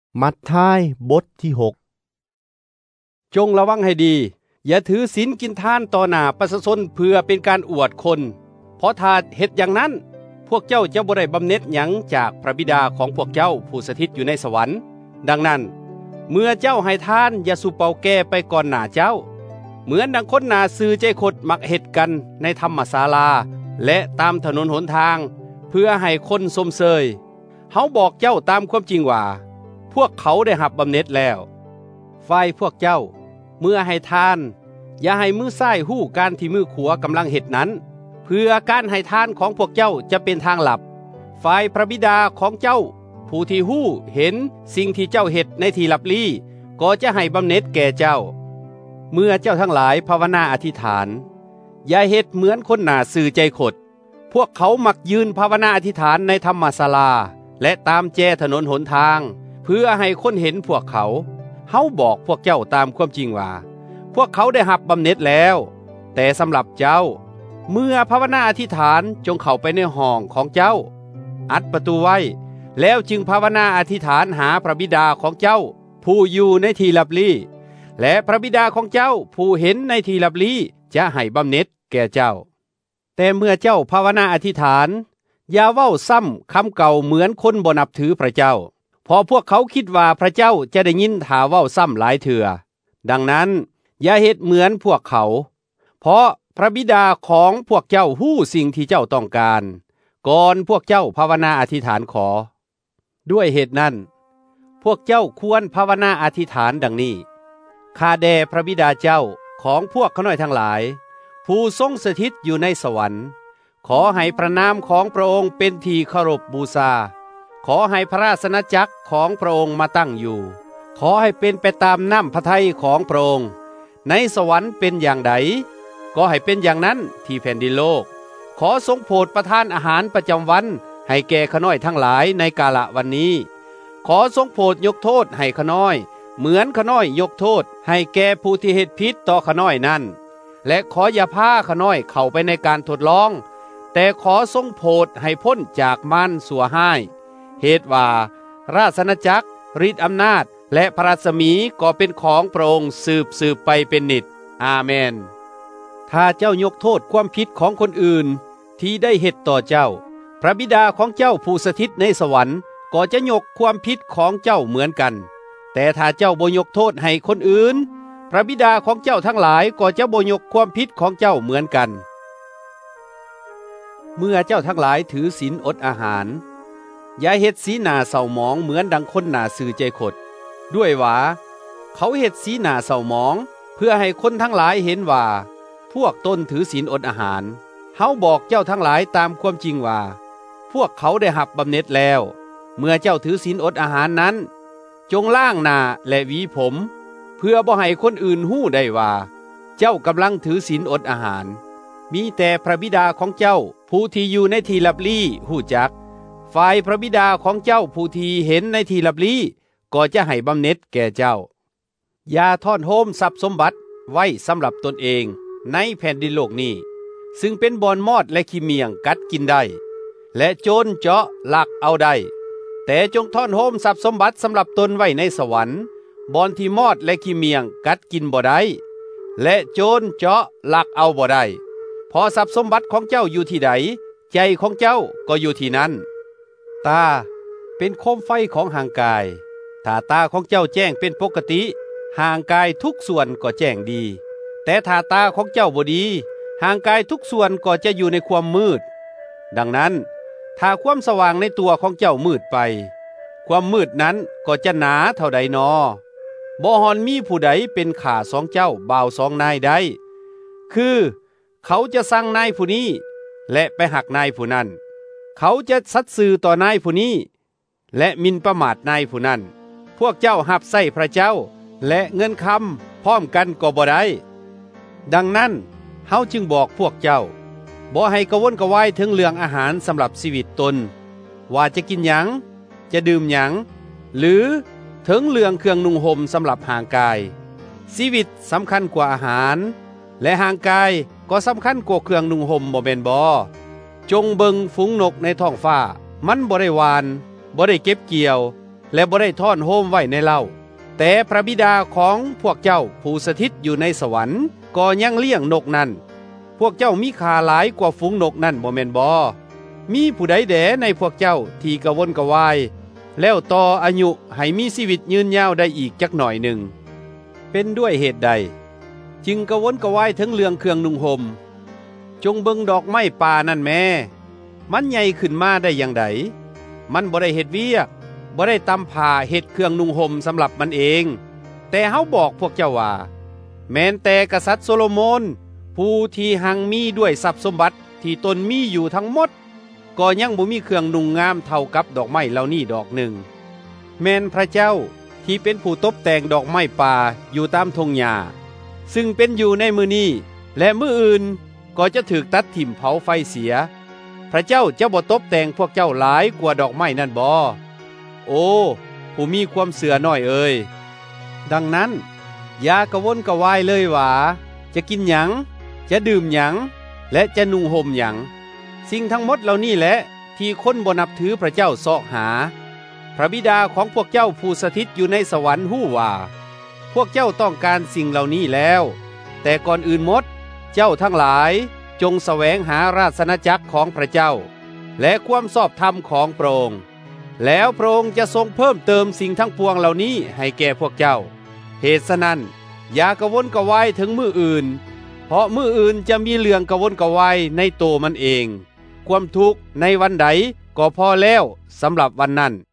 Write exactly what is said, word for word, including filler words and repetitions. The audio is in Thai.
มัทธิวบทที่หกจงระวังให้ดีอย่าถือศีลกินทานต่อหน้าประชาชนเพื่อเป็นการอวดคนเพราะถ้าเฮ็ดอย่างนั้นพวกเจ้าจะบ่ได้บำเหน็จหยังจากพระบิดาของพวกเจ้าผู้สถิตอยู่ในสวรรค์ดังนั้นเมื่อเจ้าให้ทานอย่าสุเป่าแก่ไปก่อนหน้าเจ้าเหมือนดังคนหน้าซื่อใจคดมักเฮ็ดกันในธรรมศาลาและตามถนนหนทางเพื่อให้คนชมเชยเฮาบอกเจ้าตามความจริงว่าพวกเขาได้รับบำเหน็จแล้วฝ่ายพวกเจ้าเมื่อให้ทานอย่าให้มือซ้ายฮู้การที่มือขวากำลังเฮ็ดนั้นเพื่อการให้ทานของพวกเจ้าจะเป็นทางลับฝ่ายพระบิดาของเจ้าผู้ที่ฮู้เห็นสิ่งที่เจ้าเฮ็ดในที่ลับลี้ก็จะให้บำเหน็จแก่เจ้าเมื่อเจ้าทั้งหลายภาวนาอธิษฐานอย่าเฮ็ดเหมือนคนหน้าซื่อใจขดพวกเขามักยืนภาวนาอธิษฐานในธรรมศาลาและตามแจถนนหนทางเพื่อให้คนเห็นพวกเขาเฮาบอกพวกเจ้าตามความจริงว่าพวกเขาได้รับบำเหน็จแล้วแต่สำหรับเจ้าเมื่อภาวนาอธิษฐานจงเข้าไปในห้องของเจ้าอัดประตูไว้แล้วจึงภาวนาอธิษฐานหาพระบิดาของเจ้าผู้อยู่ในที่ลับลี้และพระบิดาของเจ้าผู้เห็นในที่ลับลี้จะให้บำเหน็จแก่เจ้าแต่เมื่อเจ้าภาวนาอธิษฐานอย่าเว้าซ้ำคำเก่าเหมือนคนบ่นับถือพระเจ้าพอพวกเขาคิดว่าพระเจ้าจะได้ยินถ้าเว้าซ้ำหลายเถื่อดังนั้นอย่าเฮ็ดเหมือนพวกเขาเพราะพระบิดาของพวกเจ้าฮู้สิ่งที่เจ้าต้องการก่อนพวกเจ้าภาวนาอธิษฐานขอด้วยเหตุนั้นพวกเจ้าควรภาวนาอธิษฐานดังนี้ข้าแด่พระบิดาเจ้าของพวกข้าน้อยทั้งหลายผู้ทรงสถิตอยู่ในสวรรค์ขอให้พระนามของพระองค์เป็นที่เคารพบูชาขอให้พระราชอาณาจักรของพระองค์มาตั้งอยู่ขอให้เป็นไปตามน้ำพระทัยของพระองค์ในสวรรค์เป็นอย่างใดก็ให้เป็นอย่างนั้นที่แผ่นดินโลกขอทรงโปรดประทานอาหารประจำวันให้แก่ข้าน้อยทั้งหลายในกาละวันนี้ขอทรงโปรดยกโทษให้ข้าน้อยเหมือนข้าน้อยยกโทษให้แก่ผู้ที่เฮ็ดผิดต่อข้าน้อยนั้นและขออย่าพาข้าน้อยเข้าไปในการทดลองแต่ขอทรงโปรดให้พ้นจากมารสัวห้ายเหตุว่าราชอาณาจักรฤทธิอำนาจและพระรัศมีก็เป็นของพระองค์สืบสืบไปเป็นนิจอาเมนถ้าเจ้ายกโทษความผิดของคนอื่นที่ได้เฮ็ดต่อเจ้าพระบิดาของเจ้าผู้สถิตในสวรรค์ก็จะยกความผิดของเจ้าเหมือนกันแต่ถ้าเจ้าบ่ยกโทษให้คนอื่นพระบิดาของเจ้าทั้งหลายก็จะบ่ยกความผิดของเจ้าเหมือนกันเมื่อเจ้าทั้งหลายถือศีลอดอาหารอย่าเฮ็ดสีหน้าเศร้าหมองเหมือนดังคนหน้าซื่อใจขดด้วยว่าเขาเฮ็ดสีหน้าเศร้าหมองเพื่อให้คนทั้งหลายเห็นว่าพวกตนถือศีลอดอาหารเฮาบอกเจ้าทั้งหลายตามความจริงว่าพวกเขาได้รับบำเหน็จแล้วเมื่อเจ้าถือศีลอดอาหารนั้นจงล้างหน้าและหวีผมเพื่อบ่ให้คนอื่นฮู้ได้ว่าเจ้ากำลังถือศีลอดอาหารมีแต่พระบิดาของเจ้าผู้ที่อยู่ในที่ลับลี้ฮู้จักฝ่ายพระบิดาของเจ้าผู้ที่เห็นในที่ลับลี้ก็จะให้บำเหน็จแก่เจ้าอย่าทอดโฮมทรัพย์สมบัติไว้สำหรับตนเองในแผ่นดินโลกนี้ซึ่งเป็นบ่อนมอดและขี้เมียงกัดกินได้และโจรเจาะลักเอาได้แต่จงทอดโฮมทรัพย์สมบัติสำหรับตนไว้ในสวรรค์บ่อนที่มอดและขี้เมียงกัดกินบ่ได้และโจรเจาะลักเอาบ่ได้พอทรัพย์สมบัติของเจ้าอยู่ที่ใดใจของเจ้าก็อยู่ที่นั้นตาเป็นโคมไฟของห่างกายถ้าตาของเจ้าแจ้งเป็นปกติห่างกายทุกส่วนก็แจ้งดีแต่ถ้าตาของเจ้าบ่ดีห่างกายทุกส่วนก็จะอยู่ในความมืดดังนั้นถ้าความสว่างในตัวของเจ้ามืดไปความมืดนั้นก็จะหนาเท่าใดนอบ่ฮอนมีผู้ใดเป็นข้าสองเจ้าบ่าวสองนายได้คือเขาจะสั่งนายผู้นี้และไปหักนายผู้นั้นเขาจะสัตย์ซื่อต่อนายผู้นี้และหมิ่นประมาทนายผู้นั้นพวกเจ้าหับใส่พระเจ้าและเงินคำพร้อมกันก็บ่ได้ดังนั้นเฮาจึงบอกพวกเจ้าบ่ให้กระวนกระวายถึงเรื่องอาหารสำหรับชีวิตตนว่าจะกินหยังจะดื่มหยังหรือถึงเรื่องเครื่องนุ่งห่มสำหรับห่างกายชีวิตสำคัญกว่าอาหารและห่างกายก็สำคัญกว่าเครื่องนุ่งห่มบ่แม่นบ่จงเบิ่งฝูงนกในท้องฟ้ามันบ่ได้หวานบ่ได้เก็บเกี่ยวและบ่ได้ท่อนโฮมไว้ในเหล้าแต่พระบิดาของพวกเจ้าผู้สถิตอยู่ในสวรรค์ก็ยังเลี้ยงนกนั้นพวกเจ้ามีค่าหลายกว่าฝูงนกนั้นบ่แม่นบ่มีผู้ใดแดในพวกเจ้าที่กระวนกระวายแล้วต่ออายุให้มีชีวิตยืนยาวได้อีกจักหน่อยหนึ่งเป็นด้วยเหตุใดจึงกระวนกระวายถึงเรื่องเครื่องนุ่งห่มจงเบิ่งดอกไม้ป่านั่นแม่มันใหญ่ขึ้นมาได้อย่างใดมันบ่ได้เฮ็ดเวียกบ่ได้ตำผ้าเฮ็ดเครื่องนุ่งห่มสำหรับมันเองแต่เฮาบอกพวกเจ้าว่าแม้นแต่กษัตริย์โซโลมอนผู้ที่หังมีด้วยทรัพย์สมบัติที่ตนมีอยู่ทั้งหมดก็ยังบ่มีเครื่องนุ่งงามเท่ากับดอกไม้เหล่านี้ดอกหนึ่งแม้นพระเจ้าที่เป็นผู้ตบแต่งดอกไม้ป่าอยู่ตามทงหญ้าซึ่งเป็นอยู่ในมือนี้และมืออื่นก็จะถูกตัดถิ่มเผาไฟเสียพระเจ้าจะบ่ตบแต่งพวกเจ้าหลายกว่าดอกไม้นั่นบ่โอ้ผู้มีความเสื่อน้อยเอ่ยดังนั้นอย่ากระวนกระวายเลยว่าจะกินหยังจะดื่มหยังและจะนุ่งห่มหยังสิ่งทั้งหมดเหล่านี้แหละที่คนบ่นับถือพระเจ้าเสาะหาพระบิดาของพวกเจ้าผู้สถิตอยู่ในสวรรค์ฮู้ว่าพวกเจ้าต้องการสิ่งเหล่านี้แล้วแต่ก่อนอื่นหมดเจ้าทั้งหลายจงแสวงหาราชสนจักรของพระเจ้าและความชอบธรรมของพระองค์แล้วพระองค์จะทรงเพิ่มเติมสิ่งทั้งปวงเหล่านี้ให้แก่พวกเจ้าเหตุฉะนั้นอย่ากระวนกระวายถึงมื้ออื่นเพราะมื้ออื่นจะมีเรื่องกระวนกระวายในตัวมันเองความทุกข์ในวันใดก็พอแล้วสำหรับวันนั้น